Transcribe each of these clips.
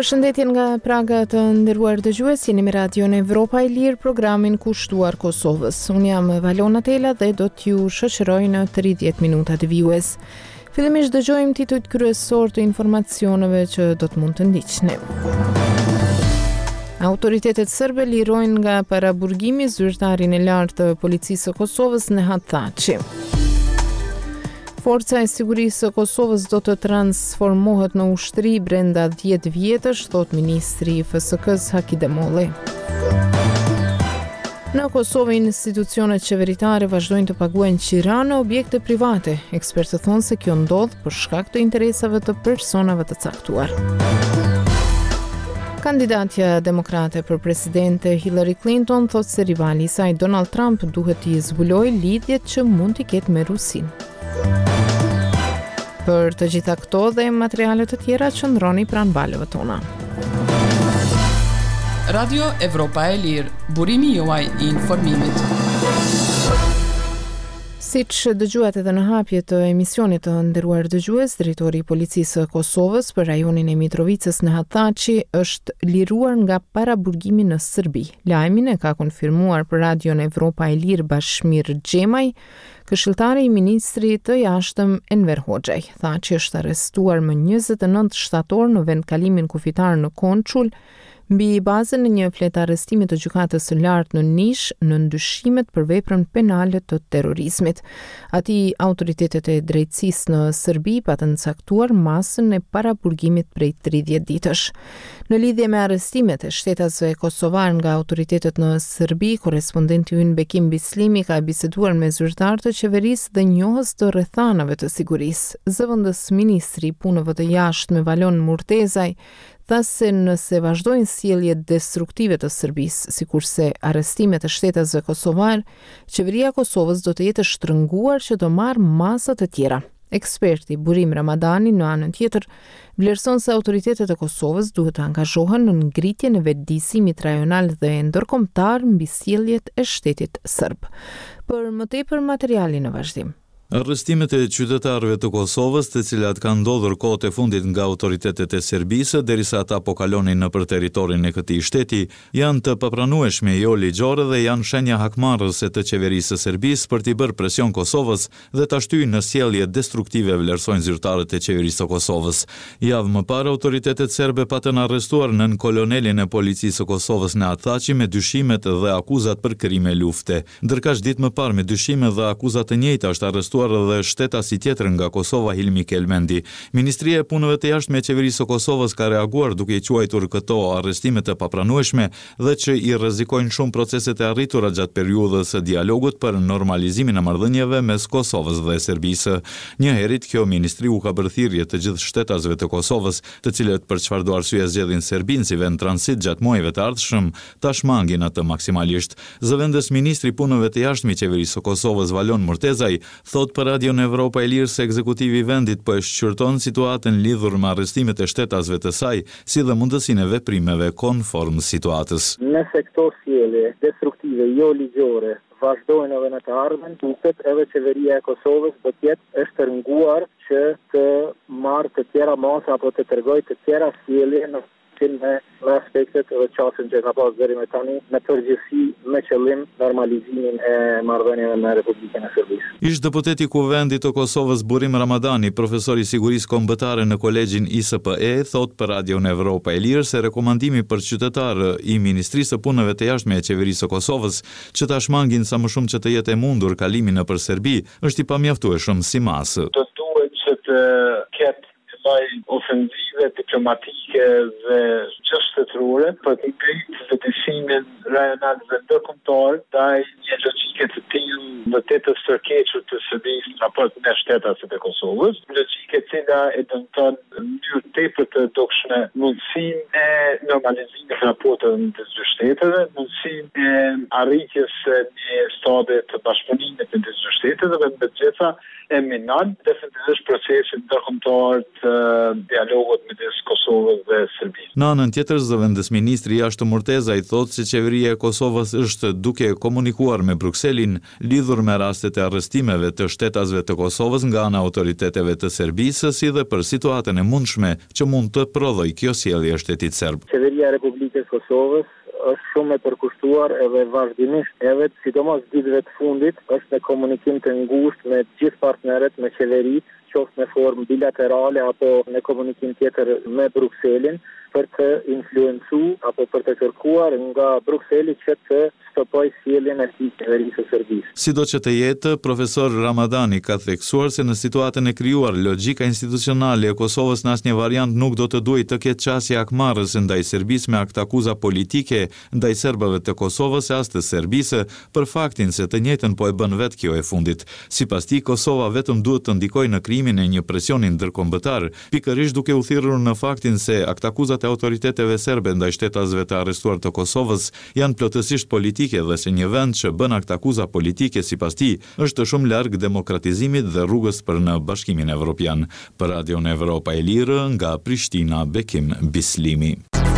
Përshëndetje nga Praga të nderuar dëgjues, jeni me Radion Evropa e Lirë, programin kushtuar Kosovës. Unë jam Valona Tela dhe do t'ju shoqëroj në 30 minuta të vijues. Fillimisht dëgjojmë titujt kryesor të informacioneve që do të mund të ndiqni. Autoritetet serbe lirojnë nga paraburgimi zyrtarin e lartë të policisë së Kosovës Nehat Thaçi. Forca e sigurisë së Kosovës do të transformohet në ushtri brenda 10 vjetësh, thot ministri i FSK-s Haki Demolli. Në Kosovë, institucionet qeveritare vazhdojnë të paguajnë qira në objekte private. Ekspertët thonë se kjo ndodh për shkak të interesave të personave të caktuar. Kandidatja demokrate për presidente Hillary Clinton thot se rivali i saj Donald Trump duhet t'i zbulojë lidhjet që mund t'i ketë me Rusinë. Për të gjitha këto dhe materiale të tjera qëndroni pranë valëve tona. Radio Evropa e Lirë, burimi juaj i informimit. Siç dëgjuat edhe në hapje të emisionit të nderuar dëgjues, drejtori i policisë së Kosovës për rajonin e Mitrovicës Nehat Thaçi është liruar nga paraburgimi në Serbi. Lajmin e ka konfirmuar për Radion Evropa e Lirë Bashmir Xhemaj, këshilltari i ministrit të jashtëm Enver Hoxhaj. Thaçi është arrestuar më 29 shtator në vendkalimin kufitar në Konçul, mbi bazën e një fletë arrestimi të gjykatës së lartë në Nish në ndyshimet për veprën penale të terrorizmit. Ati autoritetet e drejtësisë në Serbi patën caktuar masën e paraburgimit prej 30 ditësh. Në lidhje me arrestimet e shtetasve kosovar nga autoritetet në Serbi, korrespondenti ynë Bekim Bislimi ka biseduar me zyrtar të qeverisë dhe njohës të rrethanave të sigurisë. Zëvendës ministri i punëve të jashtme Valon Murtezaj tha se nëse vazhdojnë sjelljet destruktive të Serbisë, sikurse arrestimet e shtetasve kosovar, qeveria e Kosovës do të jetë shtrënguar që do marrë masa të tjera. Eksperti Burim Ramadani në anën tjetër vlerëson se autoritetet e Kosovës duhet të angazhohen në ngritjen e vetëdijësimit rajonal dhe ndërkombëtar mbi sjelljet e shtetit serb. Për më tepër materiali në vazhdim. Arrestimet e qytetarëve të Kosovës, të cilat kanë ndodhur kohët e fundit nga autoritetet e Serbisë derisa ata po kalonin nëpër territorin e këtij shteti, janë të papranueshme jo ligjore dhe janë shenja hakmarrëse të qeverisë së Serbisë për t'i bërë presion Kosovës dhe ta shtyjë në sjellje destruktive, vlerësojnë zyrtarët e qeverisë së Kosovës. Javë më parë, autoritetet serbe patën arrestuar nën kolonelin e policisë së Kosovës Nehat Thaçi me dyshimet dhe akuzat për krime lufte. Ndërkaq ditë më parë me dyshime dhe akuzat të njëjta është arrestuar dhe shtetasi tjetër nga Kosova Hilmi Kelmendi. Ministria e punëve të jashtme e qeverisë së Kosovës ka reaguar duke i quajtur këto arrestime të papranueshme dhe që i rrezikojnë shumë proceset e arritura gjatë periudhës së dialogut për normalizimin e marrëdhënieve mes Kosovës dhe Serbisë. Njëherët kjo ministri u ka bërë thirrje të gjithë shtetasve të Kosovës, të cilët për çfarëdo arsye zgjedhin Serbinë si vend transit gjatë muajve të ardhshëm, ta shmangin atë maksimalisht. Zëvendës ministri i punëve të jashtme i qeverisë së Kosovës Valon Murtezaj thot për Radion Evropa e Lirë se ekzekutivi i vendit po e shqyrton situatën lidhur me arrestimet e shtetasve të saj, si dhe mundësinë e veprimeve konform situatës. Nëse këto sjellje destruktive jo ligjore vazhdojnë edhe në të ardhmen, duket edhe qeveria e Kosovës do të jetë e shtrënguar që të marrë të tjera masa apo të tregojë të tjera sjellje në me aspektet dhe qasën që ka pas deri me tani, në përgjithësi me qëllim normalizimin e marrëdhënieve me Republikën e Serbisë. Ish deputeti i Kuvendit të Kosovës Burim Ramadani, profesor i sigurisë kombëtare në kolegjin ISPE, thot për Radion Evropa e Lirë se rekomandimi për qytetarë i Ministrisë së Punëve të Jashtme e qeverisë së Kosovës që ta shmangin sa më shumë që të jetë e mundur kalimin nëpër Serbi është i pamjaftueshëm si masë. Do duhet që të ketë ofensive diplomatike dhe çështetërore për të ngritur vetëdijësimin rajonal dhe ndërkombëtar ndaj një logjike të tillë vërtet të stërkequr të Serbisë në raport me shtetasit e Kosovës, logjike e cila e dëmton në mënyrë tepër të dukshme mundësinë e normalizimit të raporteve midis dy shteteve, mundësinë e arritjes së një stadi të bashkëpunimit midis dy shteteve dhe me gjitha e minon definitivisht procesin ndërkombëtar të dialogut midis Kosovës dhe Serbisë. Në anën tjetër, zëvendësministri Jashtë Murteza i thotë se qeveria e Kosovës është duke komunikuar me Brukselin lidhur me rastet e arrestimeve të shtetasve të Kosovës nga ana autoriteteve të Serbisë, si dhe për situatën e mundshme që mund të prodhoj kjo sjellje shtetit serb. Qeveria e Republikës Kosovës është shumë e përkushtuar edhe vazhdimisht, edhe sidomos ditëve të fundit, është në komunikim të ngushtë me gjithë partnerët, me qeveritë, qoftë në formë bilaterale apo në komunikim tjetër me Brukselin, për të influencu apo për të kërkuar nga Brukseli që të stopoj sjelljen e qeverisë së Serbisë. Sido që të jetë, profesor Ramadani ka theksuar se në situatën e krijuar, logjika institucionale e Kosovës në asnjë variant nuk do të duhet të ketë qasje akmarrëse ndaj Serbisë me aktakuza politike ndaj serbëve të Kosovës e as të Serbisë, për faktin se të njëjtën po e bën vetë kjo e fundit. Sipas tij, Kosova vetëm duhet të ndikojë në krimin e një presioni ndërkombëtar, pikërisht duke u thirrur në faktin se aktakuzat e autoriteteve serbe ndaj shtetasve të arrestuar të Kosovës janë plotësisht politike dhe se një vend që bën aktakuza politike sipas tij është shumë larg demokratizimit dhe rrugës për në Bashkimin Evropian. Për Radion Evropa e Lirë, nga Prishtina, Bekim Bislimi.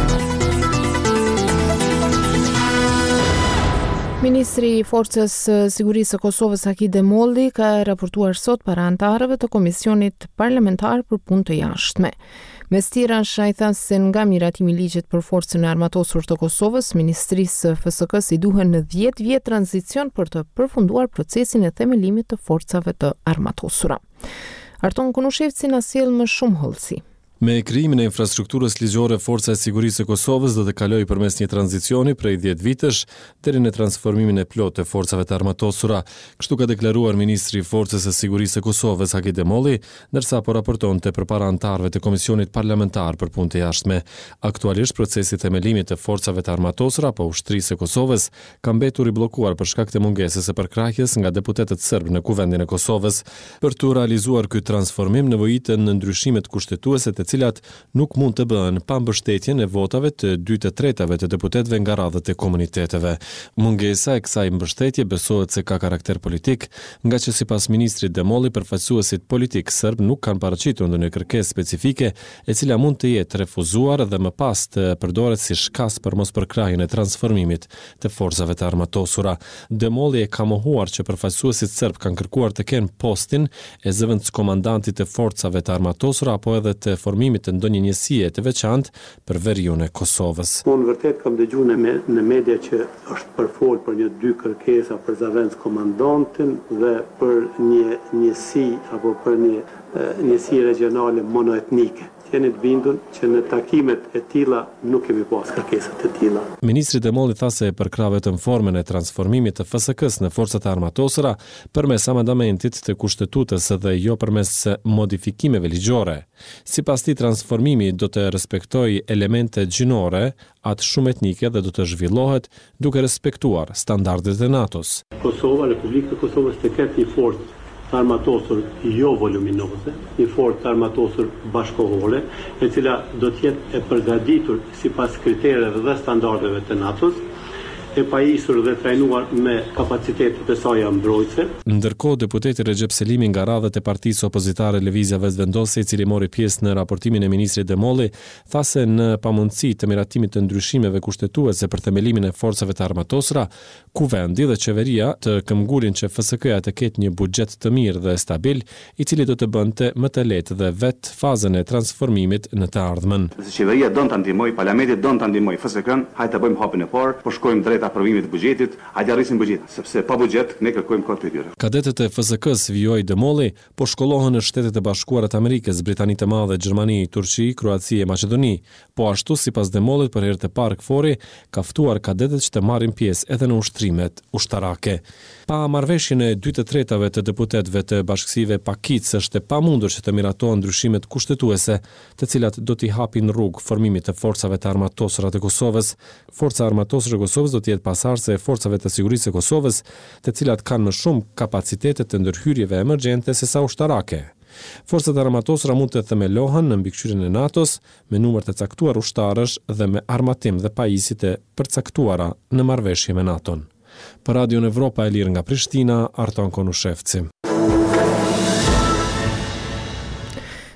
Ministri i Forcës Sigurisë së Kosovës Haki Demolli ka raportuar sot para anëtarëve të Komisionit Parlamentar për Punë të Jashtme. Mes tjerash, ai tha se nga miratimi i ligjit për forcën e armatosur të Kosovës, Ministrisë FSK-s i duhen në 10 vjet tranzicion për të përfunduar procesin e themelimit të forcave të armatosura. Arton Kunushevci na sjell më shumë hollësi. Me krijimin e infrastrukturës ligjore, Forca e Sigurisë së Kosovës do të kalojë përmes një tranzicioni prej 10 vitesh deri në transformimin e plotë të forcave të armatosura, kështu ka deklaruar ministri i Forcës së Sigurisë së Kosovës Haki Demolli, ndërsa po raportonte përpara anëtarëve të Komisionit Parlamentar për Punë të Jashtme. Aktualisht procesi i themelimit të forcave të armatosura apo ushtrisë së Kosovës ka mbetur i bllokuar për shkak të mungesës së përkrahjes nga deputetët serbë në Kuvendin e Kosovës. Për të realizuar ky transformim nevojiten ndryshimet kushtetuese të cilat nuk mund të bëhen pa mbështetjen e votave të 2/3 të deputetëve nga radhët e komuniteteve. Mungesa e kësaj mbështetje besohet se ka karakter politik, nga që sipas ministrit Demolli, përfaqësuesit politik serb nuk kanë paraqitur ndonjë kërkesë specifike e cila mund të jetë refuzuar dhe më pas të përdoret si shkas për mospërkrahjen e transformimit të forcave të armatosura. Demolli e ka mohuar që përfaqësuesit serb kanë kërkuar të kenë postin e zëvendëskomandantit të forcave të armatosura apo edhe të formimit të ndonjë njësie të veçantë për veriun e Kosovës. Unë vërtet kam dëgjuar në media që është përfol për një 2 kërkesa për zëvendëskomandantin dhe për një njësi apo për një njësi regionale monoetnike. Jeni të bindur që në takimet e tilla nuk kemi pas kërkesa të tilla. Ministri Demolli tha se përkrah vetëm formën e transformimit të FSK-s në forcat e armatosura përmes amendamentit të kushtetutës dhe jo përmes modifikimeve ligjore. Sipas tij, transformimi do të respektojë elemente gjinore, atë shumë etnike dhe do të zhvillohet duke respektuar standardet e NATO-s. Kosova, Republika e Kosovës të ketë një forcë armatosur jo voluminoze, një forcë armatosur bashkohore, e cila do të jetë e përgatitur sipas kritereve dhe standardeve të NATO-s, e pajisur dhe trajnuar me kapacitetet e saj mbrojtëse. Ndërkohë, deputeti Recep Selimi nga radhët e partisë opozitare Lëvizja Vetëvendosje, i cili mori pjesë në raportimin e ministrit Demolli, tha se në pamundësi të miratimit të ndryshimeve kushtetuese për themelimin e forcave të armatosura, kuvendi dhe qeveria të këmbgulin që FSK-ja të ketë një buxhet të mirë dhe stabil, i cili do të bënte më të lehtë dhe vetë fazën e transformimit në të ardhmen. Qeveria don ta ndihmoj, parlamenti don ta ndihmoj FSK-n, hajde ta bëjmë hapin e parë, po shkojmë drejt aprovimit të buxhetit, hajde arrisim buxhetin, sepse pa buxhet ne kërkojmë kohë të tyre. Kadetët e FSK-s, vijoi Demolli, po shkollohen në Shtetet e Bashkuara të Amerikës, Britani të Madhe, Gjermani, Turqi, Kroaci e Maqedoni. Po ashtu, sipas Demollit, për herë të parë KFOR-i ka ftuar kadetët që të marrin pjesë edhe në ushtrimet ushtarake. Pa marrëveshjen e 2/3 të deputetëve të bashkësive Pakicë, është e pamundur që të miratohen ndryshimet kushtetuese, të cilat do t'i hapin rrugë formimit të forcave të armatosura të Kosovës. Forca armatosur e Kosovës do të jetë pasardhëse e forcave të sigurisë së Kosovës, të cilat kanë më shumë kapacitete të ndërhyrjeve emergjente se sa ushtarake. Forcat armatosura mund të themelohen në mbikëqyrjen e NATO-s me numër të caktuar ushtarësh dhe me armatim dhe pajisje të përcaktuara në marrëveshje me NATO-n. Për Radion Evropa e Lirë nga Prishtina, Arton Konushevci.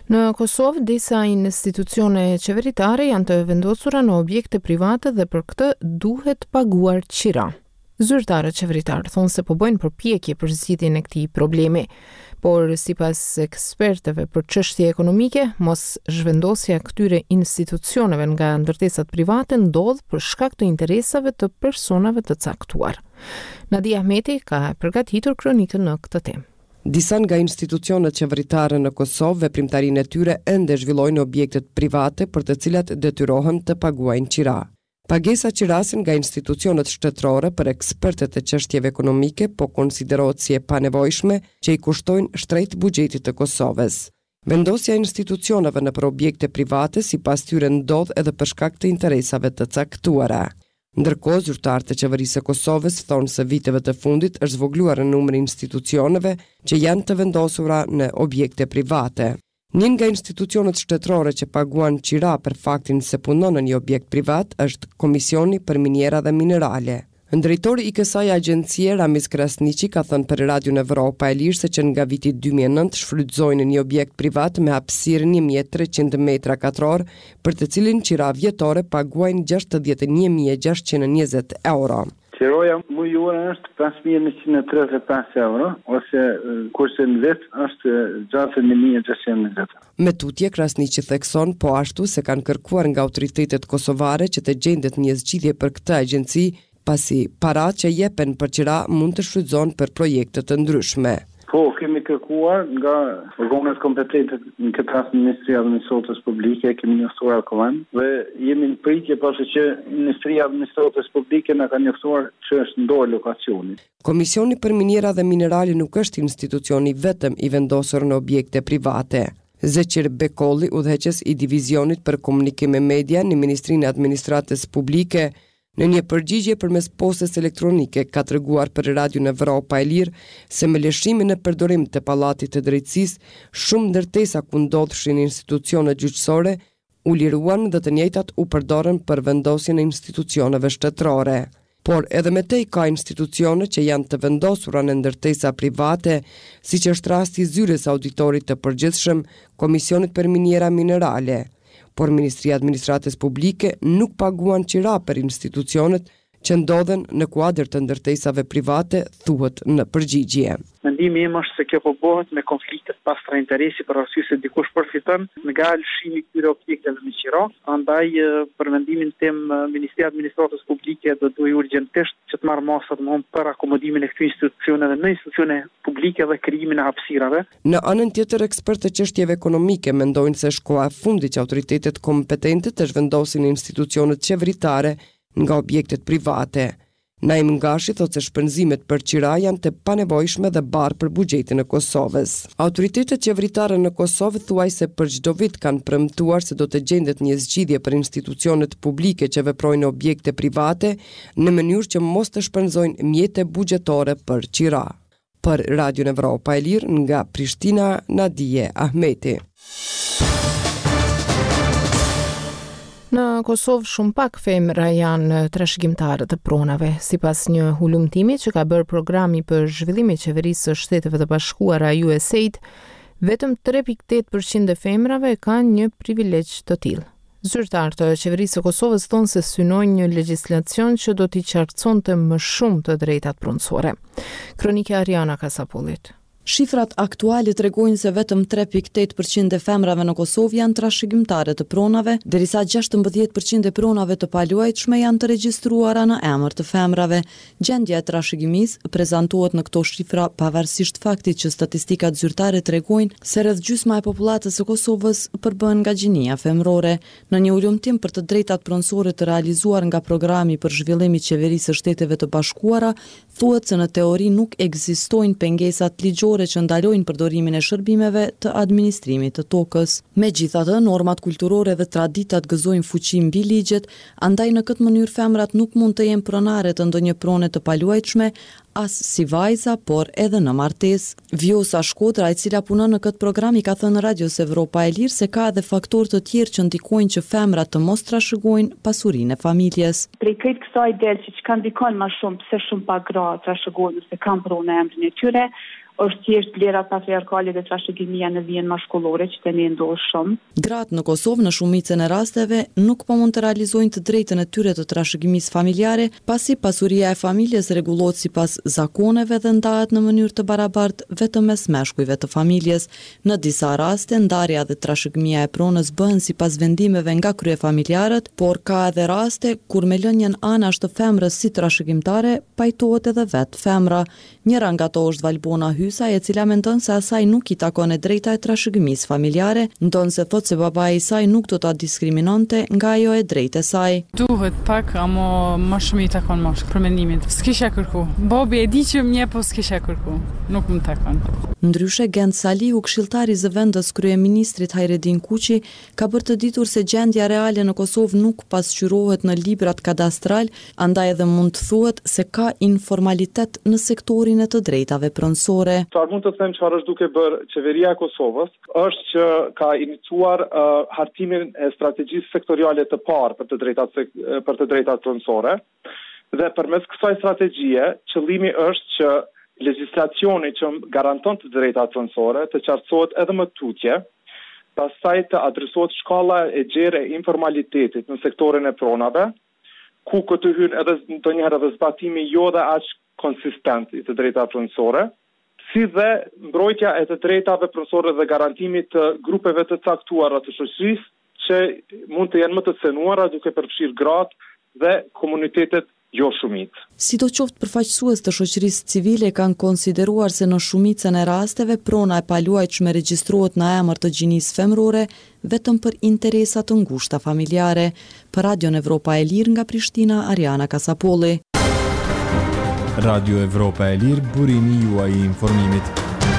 Në Kosovë, disa institucione qeveritare janë të vendosura në objekte private dhe për këtë duhet paguar qira. Zyrtarët qeveritarë thonë se po bëjnë përpjekje për zgjidhjen e këtij problemi, por sipas ekspertëve për çështje ekonomike, mos zhvendosja këtyre institucioneve nga ndërtesat private ndodh për shkak të interesave të personave të caktuar. Nadia Ahmeti ka përgatitur kronikën në këtë temë. Disa nga institucionet qeveritare në Kosovë veprimtarinë e tyre ende zhvillojnë objektet private për të cilat detyrohen të paguajnë qira. Pagesa qirasin nga institucionet shtetërore për ekspertët e çështjeve ekonomike po konsiderohet si e panevojshme që i kushtojnë shtrejt buxhetit të Kosovës. Vendosja e institucioneve nëpër objekte private sipas tyre ndodh edhe për shkak të interesave të caktuara. Ndërkohë, zyrtarët e qeverisë së Kosovës thonë se viteve të fundit është zvogluar numri i institucioneve që janë të vendosura në objekte private. Një nga institucionet shtetërore që paguan qira për faktin se punon në një objekt privat është Komisioni për Miniera dhe Minerale. Drejtori i kësaj agjencie, Ramiz Krasniqi, ka thënë për Radion Evropa e Lirë se që nga viti 2009 shfrytëzojnë një objekt privat me hapësirë 1300 metra katror, për të cilin qira vjetore paguajnë 61.620 euro. Qiroja mujore është 5.135 euro, ose kurse në vit është 6.620. Me tutje, Krasniqi thekson po ashtu se kanë kërkuar nga autoritetet kosovare që të gjendet një zgjidhje për këtë agjenci, pasi paratë që jepen për qira mund të shfrytëzohen për projekte të ndryshme. Po, kemi kërkuar nga organet kompetente në këtë rast Ministria e Administratës Publike, kemi njoftuar Alkovan dhe jemi në pritje pasi që Ministria e Administratës Publike na ka njoftuar që është ndorë lokacioni. Komisioni për Miniera dhe Minerale nuk është institucioni vetëm i vendosur në objekte private. Zeqir Bekolli, udhëheqës i divizionit për komunikim me media në Ministrinë e Administratës Publike, në një përgjigje përmes postës elektronike ka treguar për Radion Evropa e Lirë se me lëshimin e përdorim të Pallatit të Drejtësisë, shumë ndërtesa ku ndodhshin institucione gjyqësore u liruan dhe të njëjtat u përdorën për vendosjen e institucioneve shtetërore. Por edhe me tej ka institucione që janë të vendosura në ndërtesa private, siç është rasti i zyrës auditorit të përgjithshëm, Komisionit për Miniera Minerale. Por Ministria e Administratës Publike nuk paguan qira për institucionet që ndodhen në kuadër të ndërtesave private, thuhet në përgjigje. Mendimi im është se kjo po bëhet me konflikte të pastra interesi për arsye se dikush përfiton nga lëshimi i këtyre objekteve me qira. Andaj për mendimin tim Ministria e Administratës Publike do duhet urgjentisht që të marrë masa për akomodimin e këtyre institucioneve në institucione publike dhe krijimin e hapësirave. Në anën tjetër, ekspertë të çështjeve ekonomike mendojnë se është koha e fundit që autoritetet kompetente të zhvendosin institucionet qeveritare nga objektet private. Naim Ngashi thotë se shpenzimet për qira janë të panevojshme dhe barë për buxhetin e Kosovës. Autoritetet qeveritare në Kosovë thuajse për çdo vit kanë premtuar se do të gjendet një zgjidhje për institucionet publike që veprojnë në objekte private në mënyrë që mos të shpenzojnë mjete buxhetore për qira. Për Radion Evropa e Lirë nga Prishtina, Nadia Ahmeti. Në Kosovë shumë pak femra janë trashëgimtare të pronave. Sipas një hulumtimi që ka bërë programi për zhvillimin e qeverisë së Shteteve të Bashkuara USAID, vetëm 3.8% e femrave kanë një privilegj të tillë. Zyrtarët e qeverisë së Kosovës thonë se synojnë një legjislacion që do t'i qartësonte më shumë të drejtat punësore. Kronika Ariana Kasapullit. Shifrat aktuale tregojnë se vetëm 3.8% e femrave në Kosovë janë trashëgimtare të pronave, derisa 16% e pronave të paluajtshme janë të regjistruara në emër të femrave. Gjendja e trashëgimisë prezantohet në këto shifra pavarësisht faktit që statistikat zyrtare tregojnë se rreth gjysma e popullatës së Kosovës përbën nga gjinia femrore. Në një ulëmtim për të drejtat pronësore të realizuar nga programi për zhvillim i qeverisë së Shteteve të Bashkuara, thuhet se në teori nuk ekzistojnë pengesat ligjore që ndalojnë përdorimin e shërbimeve të administrimit të tokës. Megjithatë, normat kulturore dhe traditat gëzojnë fuqi mbi ligjet, andaj në këtë mënyrë femrat nuk mund të jenë pronare të ndonjë prone të paluajtshme, as si vajza, por edhe në martesë. Vjosa Shkodra, e cila punon në këtë program, i ka thënë Radios Evropa e Lirë se ka edhe faktorë të tjerë që ndikojnë që femrat të mos trashëgojnë pasurinë e familjes. Prej këtë kësaj del që kanë ndikon më shumë pse shumë pak gra trashëgojnë se kanë pronë emrin e tyre, është thjesht vlera patriarkale dhe trashëgimia në vijën mashkullore që tani ndodh shumë. Gratë në Kosovë në shumicën e rasteve nuk po mund të realizojnë të drejtën e tyre të trashëgimisë familjare, pasi pasuria e familjes rregullohet sipas zakoneve dhe ndahet në mënyrë të barabartë vetëm mes meshkujve të familjes. Në disa raste ndarja dhe trashëgimia e pronës bëhen sipas vendimeve nga kryefamiljarët, por ka edhe raste kur me lënien anash të femrës si trashëgimtare pajtohet edhe vetë femra. Njëra nga to është Valbona Hysa, e cila mendon se asaj nuk i takon e drejta e trashëgimisë familjare, ndonë se thot se babai i saj nuk do ta diskriminonte nga ajo e drejtë e saj. Duhet pak, ama më shumë i takon për mendimin. S'kisha kërku. Babi e di që mje, po s'kisha kërku. Nuk më takon. Ndryshe, Gent Salihu, këshilltari i zëvendës kryeministrit Hajredin Kuqi, ka bërë të ditur se gjendja reale në Kosovë nuk pasqyrohet në librat kadastral, andaj edhe mund të thuhet se ka informalitet në sektorin e të drejtave pronësore. Çfarë mund të them çfarë është duke bërë qeveria e Kosovës është që ka iniciuar hartimin e strategjisë sektoriale të parë për të drejtat pronësore dhe përmes kësaj strategjie qëllimi është që legjislacioni që garanton të drejtat pronësore të qartësohet edhe më tutje, pastaj të adresohet shkalla e gjerë e informalitetit në sektorin e pronave, ku këtë hyn edhe ndonjëherë edhe zbatimi jo dhe aq konsistent i të drejtave pronësore, si dhe mbrojtja e të drejtave pronësore dhe garantimit të grupeve të caktuara të shoqërisë që mund të jenë më të cenuara duke përfshirë gratë dhe komunitetet jo shumicë. Sidoqoftë, përfaqësues të shoqërisë civile kanë konsideruar se në shumicën e rasteve prona e paluajtshme regjistrohet në emër të gjinisë femërore vetëm për interesa të ngushta familjare. Për Radion Evropa e Lirë nga Prishtina, Ariana Kasapolli. Radio Evropa e Lirë, burimi juaj i informimit.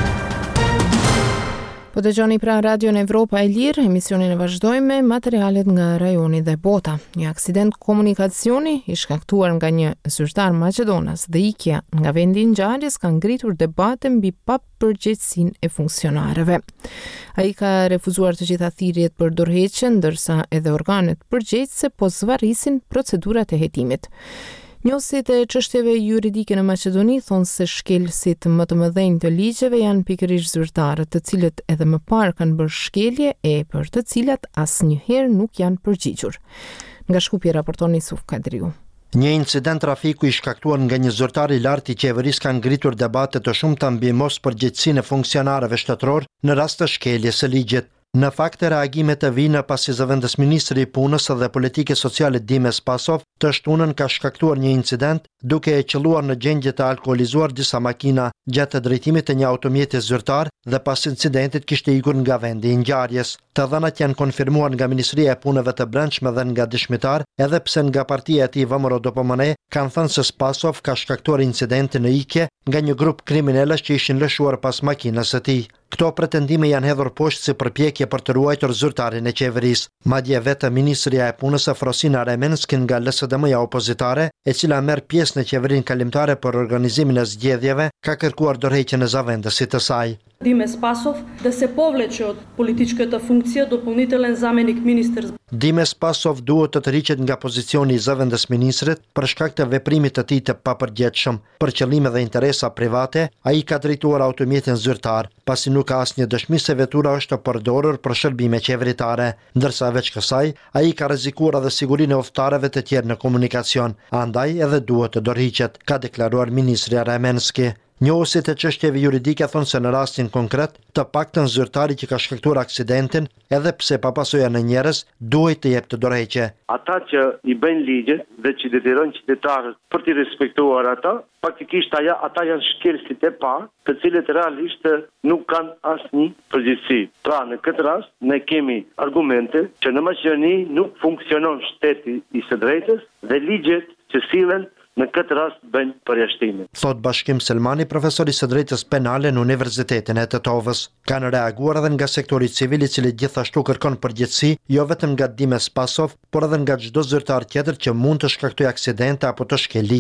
Po dëgjoni pra Radion Evropa e Lirë, emisionin e vazhdojmë me materialet nga rajoni dhe bota. Një aksident komunikacioni i shkaktuar nga një zyrtar Maqedonas dhe ikja nga vendi i ngjarjes ka ngritur debate mbi papërgjegjësinë e funksionarëve. Ai ka refuzuar të gjitha thirrjet për dorëheqje, ndërsa edhe organet përgjegjëse po zvarrisin procedurat e hetimit. Njësit e çështjeve juridike në Maqedoni thonë se shkelësit më të mëdhenj të ligjeve janë pikërisht zyrtarët, të cilët edhe më parë kanë bërë shkelje e për të cilat asnjëherë nuk janë përgjigjur. Nga Shkupje raporton Isuf Kadriu. Një incident trafiku i shkaktuar nga një zyrtar i lartë i qeverisë ka ngritur debate të shumta mbi mospërgjegjësinë e funksionarëve shtetëror në rast të shkeljes së ligjit. Në fakt, reagimet të vijnë pasi zëvendësministri i punës dhe politike sociale Dimes Pasov të shtunën ka shkaktuar një incident duke e qelluar në gjendje të alkoolizuar disa makina gjatë drejtimit të një automjeti zyrtar dhe pas incidentit kishte ikur nga vendi i ngjarjes. Të dhënat janë konfirmuar nga Ministria e Punëve të Brendshme dhe nga dëshmitar, edhe pse nga partia e tij VMRO DPMN kanë thënë se Pasov ka shkaktuar incidentin në ikje nga një grup kriminalësh që ishin lëshuar pas makinës së tij. Këto pretendime janë hedhur poshtë si përpjekje për të ruajtur zyrtarin e qeverisë. Madje vetë Ministria e Punës Frosina Remenskin nga LSDM-ja opozitare, e cila merr pjesë në qeverinë kalimtare për organizimin e zgjedhjeve, ka kërkuar dorëheqjen e zëvendësit të saj. Dimes Pasov da se povleče od političkата funkcija dopunitelен zamenik ministar. Dimes Pasov duhet të tërhiqet nga pozicioni i zëvendësministrit për shkak të veprimit të tij të papërgjegjshëm. Për qëllime dhe interesa private, ai ka drejtuar automjetin zyrtar, pasi nuk ka asnjë dëshmi se vetura është përdorur për shërbime qeveritare, ndërsa veç kësaj, ai ka rrezikuar edhe sigurinë e udhëtarëve të tjerë në komunikacion, andaj edhe duhet të dorëhiqet, ka deklaruar ministri Remenski. Njohësit e çështjeve juridike thonë se në rastin konkret, të paktën zyrtari që ka shkaktuar aksidentin, edhe pse pa pasoja në njerëz, duhet të jep të dorëheqje. Ata që i bëjnë ligjet dhe që detyrojnë qytetarët për t'i respektuar ata, faktikisht ata janë shkelësit e parë, të cilët realisht nuk kanë asnjë përgjegjësi. Pra, në këtë rast ne kemi argumente që në Maqedoni nuk funksionon shteti i së drejtës dhe ligjet që sillen në këtë rast bëjnë përjashtime. Thot Bashkim Selmani, profesor i së drejtës penale në Universitetin e Tetovës. Kanë reaguar edhe nga sektori civil i cili gjithashtu kërkon përgjegjësi, jo vetëm nga Dimes Pasov, por edhe nga çdo zyrtar tjetër që mund të shkaktojë aksidente apo të shkel ligjen.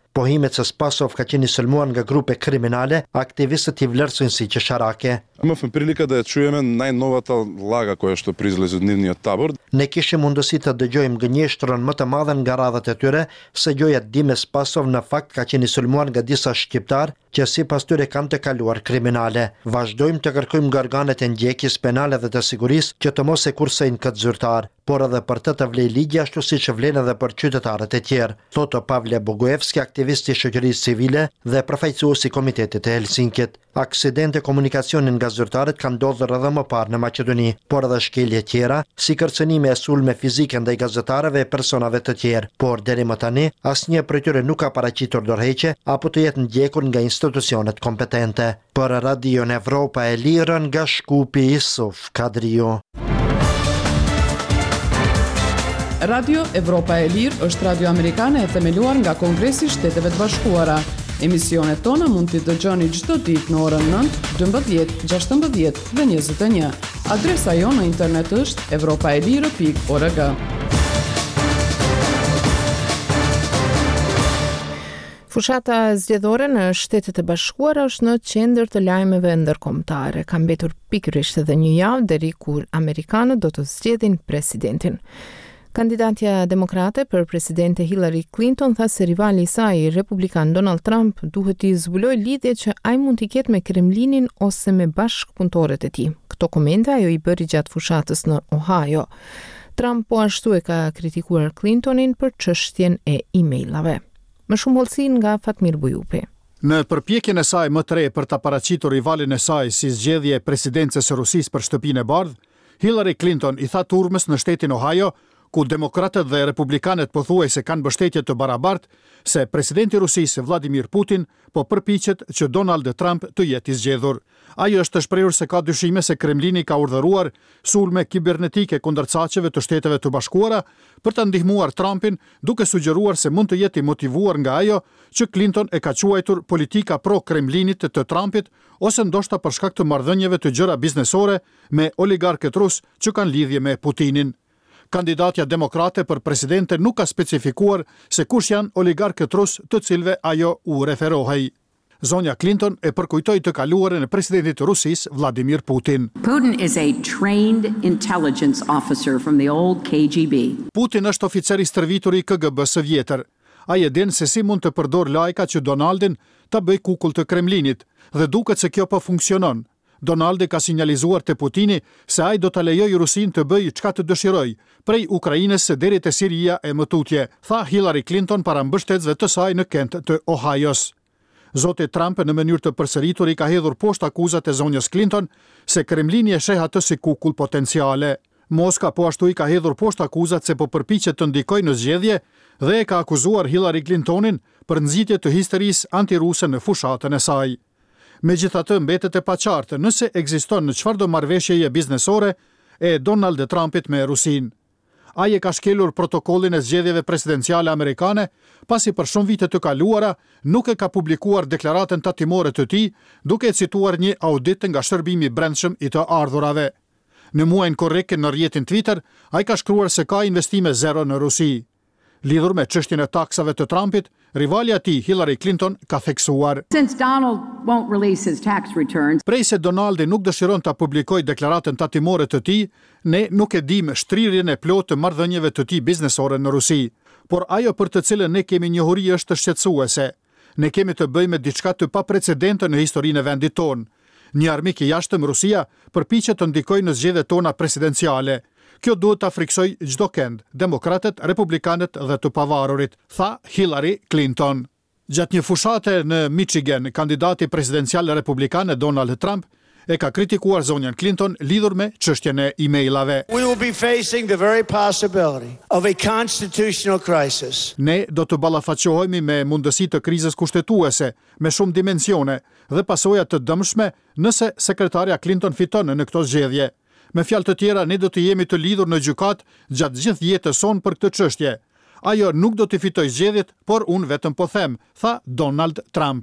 Pohimet se Spasov ka qenë i sulmuar nga grupe kriminale, aktivistët i vlerësojnë si qesharake. Имахме прилика да ја чуеме најновата лага која што произлезе од нивниот табор. Ne kishim mundësi të dëgjojmë gënjeshtrën më të madhe nga radhët e tyre se Gjoja Dime Spasov në fakt ka qenë i sulmuar nga disa shqiptar që sipas tyre kanë të kaluar kriminale. Vazhdojmë të kërkojmë nga organet e ndjekjes penale dhe të sigurisë që të mos e kursejnë këtë zyrtar, por edhe për të vlej ligji ashtu siç vlen edhe për qytetarët e tjerë, thotë Pavle Bogojevski, aktivist i shoqërisë civile dhe përfaqësuesi i Komitetit të Helsinkit. Aksidente komunikacionin nga zyrtarët kanë ndodhur edhe më parë në Maqedoni, por edhe shkelje tjera, si kërcënime e sulme fizike ndaj gazetarëve e personave të tjerë, por deri më tani asnjë prej tyre nuk ka paraqitur dorëheqje apo të jetë ndjekur nga institucionet kompetente. Për Radion Evropa e Lirë nga Shkupi, Isuf Kadriu. Radio Evropa e Lirë është radio amerikane e themeluar nga Kongresi i Shteteve të Bashkuara. Emisionet tona mund t'i dëgjoni çdo ditë në orën 9, 12, 16 dhe 21. Adresa jo në internet është europaelire.org. Fushata zgjedhore në Shtetet e Bashkuara është në qendër të lajmeve ndërkombëtare. Ka mbetur pikërisht edhe një javë deri kur amerikanët do të zgjedhin presidentin. Kandidatja demokrate për presidente Hillary Clinton tha se rivali i saj, republikan Donald Trump, duhet t'i zbuloj lidhje që ai mund t'i ketë me Kremlinin ose me bashkëpunëtorët e tij. Këto komente ajo i bëri gjatë fushatës në Ohio. Trump po ashtu e ka kritikuar Clintonin për çështjen e emailave. Më shumë hollësi nga Fatmir Bujupi. Në përpjekjen e saj më të re për ta paraqitur rivalin e saj si zgjedhje e presidencës së Rusisë për shtëpinë e bardhë, Hillary Clinton i tha turmës në shtetin Ohio, ku demokratët dhe republikanët pothuajse kanë mbështetje të barabartë, se presidenti i Rusisë Vladimir Putin po përpiqet që Donald Trump të jetë i zgjedhur. Ajo është të shprehur se ka dyshime se Kremlini ka urdhëruar sulme kibernetike kundër çaqeve të Shteteve të Bashkuara për të ndihmuar Trumpin, duke sugjeruar se mund të jetë i motivuar nga ajo që Clinton e ka quajtur politika pro-Kremlinit të Trumpit, ose ndoshta për shkak të marrëdhënieve të gjëra biznesore me oligarkët rus që kanë lidhje me Putinin. Kandidatja demokrate për presidente nuk ka specifikuar se kush janë oligarkët rus të cilëve ajo u referohej. Zonja Clinton e përkujtoi të kaluarën e presidentit të Rusisë Vladimir Putin. Putin is a trained intelligence officer from the old KGB. Putin është oficer i stërvitur i KGB-së vjetër. Ai e din se si mund të përdor lajka që Donaldin ta bëj kukull të Kremlinit dhe duket se kjo po funksionon. Donaldi ka sinjalizuar te Putini se ai do ta lejojë Rusinë të bëjë çka të dëshirojë, prej Ukrainës deri te Siria e më tutje, tha Hillary Clinton para mbështetësve të saj në Kent të Ohio's. Zoti Trump në mënyrë të përsëritur i ka hedhur poshtë akuzat e zonjës Clinton se Kremlini e sheh atë si kukull potenciale. Moska po ashtu i ka hedhur poshtë akuzat se po përpiqet të ndikojë në zgjedhje dhe e ka akuzuar Hillary Clintonin për nxitje të histerisë antiruse në fushatën e saj. Megjithatë mbetet e paqartë nëse ekziston në çfarëdo marrëveshjeje biznesore e Donald Trumpit me Rusinë. Ai e ka shkelur protokollin e zgjedhjeve presidenciale amerikane, pasi për shumë vite të kaluara nuk e ka publikuar deklaratën tatimore të tij, duke e cituar një audit nga shërbimi i brendshëm i të ardhurave. Në muajin korrekt në rrjetin Twitter, ai ka shkruar se ka investime zero në Rusi. Lidhur me çështjen e taksave të Trumpit, rivalja e tij Hillary Clinton ka theksuar: Since Donald won't release his tax returns. Prej se Donaldi nuk dëshiron ta publikojë deklaratën tatimore të tij, ne nuk e dimë shtrirjen e plotë të marrëdhënieve të tij biznesore në Rusi, por ajo për të cilën ne kemi njohuri është shqetësuese. Ne kemi të bëjmë me diçka të paprecedente në historinë e vendit tonë. Një armik i jashtëm, Rusia, përpiqet të ndikojë në zgjedhjet tona presidenciale. Kjo duhet ta friksoj çdo kënd, demokratët, republikanët dhe të pavarurit, tha Hillary Clinton. Gjatë një fushate në Michigan, kandidati presidencial republikan Donald Trump e ka kritikuar zonjën Clinton lidhur me çështjen e emailave. We will be facing the very possibility of a constitutional crisis. Ne do të ballafaqohemi me mundësi të krizës kushtetuese me shumë dimensione dhe pasoja të dëmshme nëse sekretarja Clinton fiton në këto zgjedhje. Me fjalë të tjera, ne do të jemi të lidhur në gjykat gjatë gjithë jetës sonë për këtë çështje. Ajo nuk do të fitojë zgjedhjet, por unë vetëm po them, tha Donald Trump.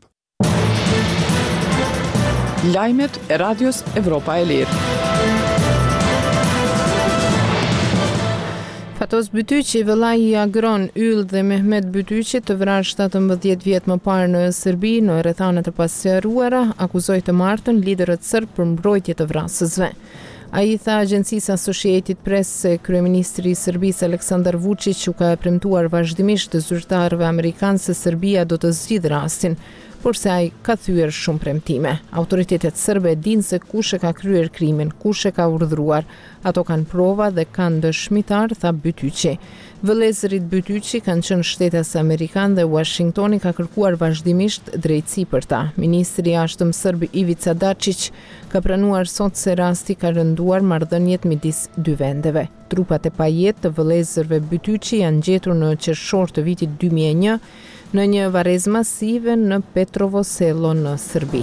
Lajmet e Radios Evropa e Lirë. Fatos Bytyqi, vëllai i Agron Yll dhe Mehmet Bytyqi, të vrarë 17 vjet më parë në Serbi në rrethana të pasqyruara, akuzoi të martën liderët serb për mbrojtje të vrasësve. Ai tha agjencisë Associated Press se kryeministri i Serbisë Aleksandar Vučić u ka premtuar vazhdimisht të zyrtarëve amerikanë se Serbia do të zgjidhë rastin, por se ai ka thyer shumë premtime. Autoritetet serbe dinë se kush e ka kryer krimin, kush e ka urdhëruar. Ato kanë prova dhe kanë dëshmitar, tha Bytyqi. Vëllezërit Bytyqi kanë qenë shtetas amerikan dhe Washingtoni ka kërkuar vazhdimisht drejtësi për ta. Ministri i jashtëm serb Ivica Dačić ka pranuar sot se rasti ka rënduar marrëdhëniet midis dy vendeve. Trupat e pajet të vëllezërve Bytyqi janë gjetur në qershor të vitit 2001 në një varrezë masive në Petrovo Selo në Serbi.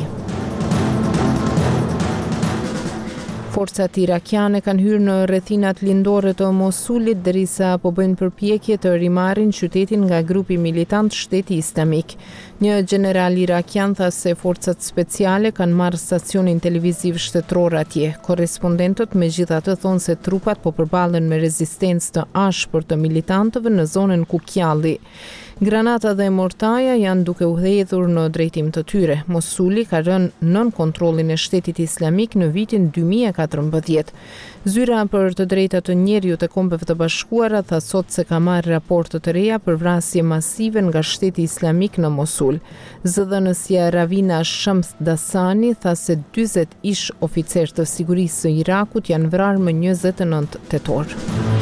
Forcat irakiane kanë hyrë në rrethinat lindore të Mosulit derisa po bëjnë përpjekje të rimarrin qytetin nga grupi militant Shteti Islamik. Një general irakian tha se forcat speciale kanë marrë stacionin televiziv shtetëror atje. Korrespondentët megjithatë thonë se trupat po përballen me rezistencë të ashpër të militantëve në zonën Kukyalli. Granata dhe mortaja janë duke u hedhur në drejtim të tyre. Mosuli ka rënë nën kontrollin e Shtetit Islamik në vitin 2014. Zyra për të drejtat të njerëzit e Kombeve të Bashkuara tha sot se ka marrë raporte të reja për vrasje masive nga Shteti Islamik në Mosul. Zëdhënësja Ravina Shams Dasani tha se 40 ish oficerë të sigurisë së Irakut janë vrarë më 29 tetor.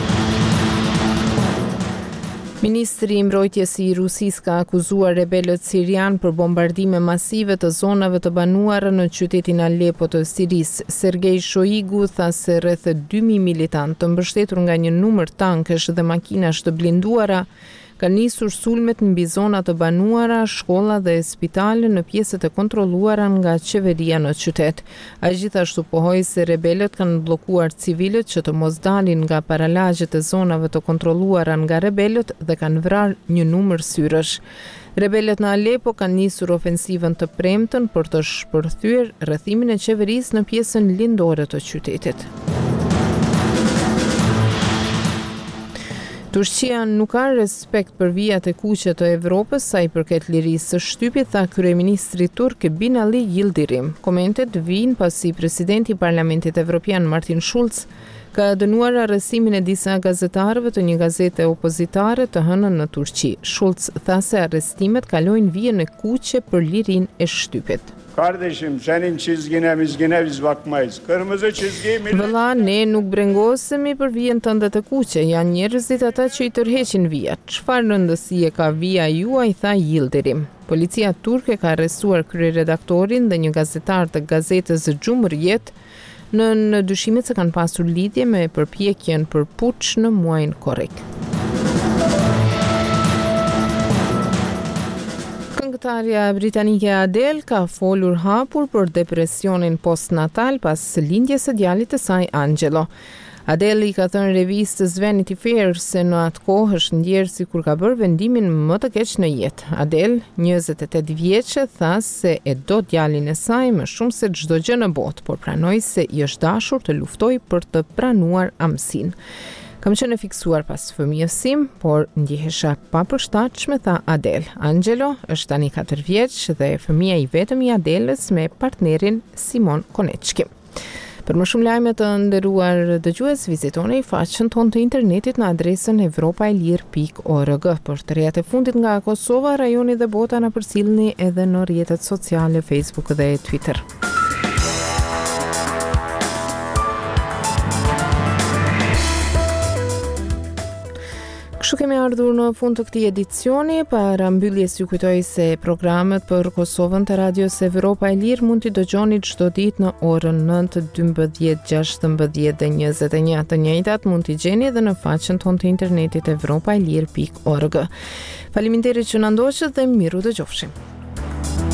Ministri i mbrojtjes i Rusisë ka akuzuar rebelët sirian për bombardime masive të zonave të banuara në qytetin Aleppo të Sirisë. Sergej Shoigu tha se rreth 2000 militantë të mbështetur nga një numër tankesh dhe makinash të blinduara ka nisur sulmet mbi zona të banuara, shkolla dhe spitale në pjesët e kontrolluara nga qeveria në qytet. Ai gjithashtu pohoi se rebelët kanë bllokuar civilët që të mos dalin nga paralagjet e zonave të kontrolluara nga rebelët dhe kanë vrarë një numër syrësh. Rebelët në Aleppo kanë nisur ofensivën të premten për të shpërthyer rrethimin e qeverisë në pjesën lindore të qytetit. Turqia nuk ka respekt për vijat e kuqe të Evropës sa i përket lirisë së shtypit, tha kryeministri turk Binali Yildirim. Komentet vijnë pasi presidenti i Parlamentit Evropian Martin Schulz ka dënuar arrestimin e disa gazetarëve të një gazete opozitare të hënën në Turqi. Schulz tha se arrestimet kalojnë vijën e kuqe për lirinë e shtypit. Kardeşim senin çizgine mizgine biz bakmayız. Kırmızı çizgi Vëlla, ne nuk brengosemi për vijën tënde të kuqe, janë njerëzit ata që i tërheqin vijat. Çfarë rëndësie ka vija juaj, tha Yildirim. Policia turke ka arrestuar kryeredaktorin dhe një gazetar të gazetës Cumhuriyet në dyshimet se kanë pasur lidhje me përpjekjen për puç në muajin korrik. Këngëtarja britanike Adele ka folur hapur për depresionin postnatal pas lindjes së djalit të saj Angelo. Adele i ka thënë revistës Vanity Fair se në atë kohë është ndjerë sikur ka bërë vendimin më të keq në jetë. Adele, 28 vjeçe, tha se e do djalin e saj më shumë se çdo gjë në botë, por pranoi se i është dashur të luftojë për të pranuar amësinë. Kam qenë fiksuar pas fëmijësim, por ndjehesha papërshtatshme, tha Adele. Angelo është tani 4 vjeç dhe fëmia i vetëm i Adeles me partnerin Simon Konechki. Për më shumë lajme të nderuar dëgjues, vizitoni faqen tonë të internetit në adresën evropaelir.org. Për të rejat e fundit nga Kosova, rajoni dhe bota na përcjellni edhe në rrjetet sociale Facebook dhe Twitter. Kështu kemi ardhur në fund të këtij edicioni. Para mbylljes ju kujtoj se programet për Kosovën të Radios Evropa e Lirë mund t'i dëgjoni çdo ditë në orën 9, 12, 16 dhe 21. Të njëjtat mund t'i gjeni edhe në faqen tonë të internetit evropaelir.org. Faleminderit që na ndoqët dhe miru dëgjofshim.